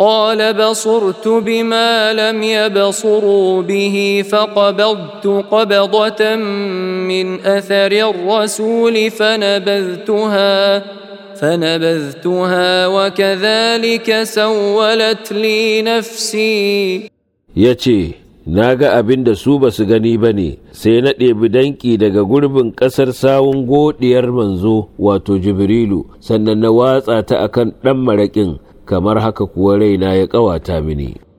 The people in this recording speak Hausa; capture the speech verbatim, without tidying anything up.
قال بصرت بما لم يبصروا به فقبضت قبضة من أثر الرسول فنبذتها فنبذتها وكذلك سولت لي نفسي. yace na ga abin da su ba su gani ba ne, sai na ɗebi danki daga gurbin ƙasar sawun godiyar manzo wato Jibrilu, sannan na watsa ta akan ɗan maraƙin, kamar haka kuwa raina ya ƙawata mini.